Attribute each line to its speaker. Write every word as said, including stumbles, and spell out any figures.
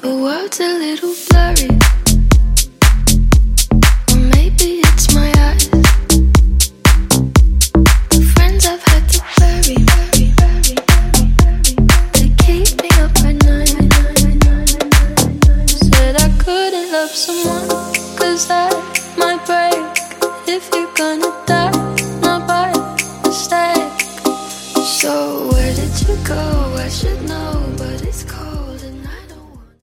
Speaker 1: The world's a little blurry, or maybe it's my eyes. The friends I've had to bury, bury, bury, bury, they keep me up at night. Said I couldn't love someone, 'cause I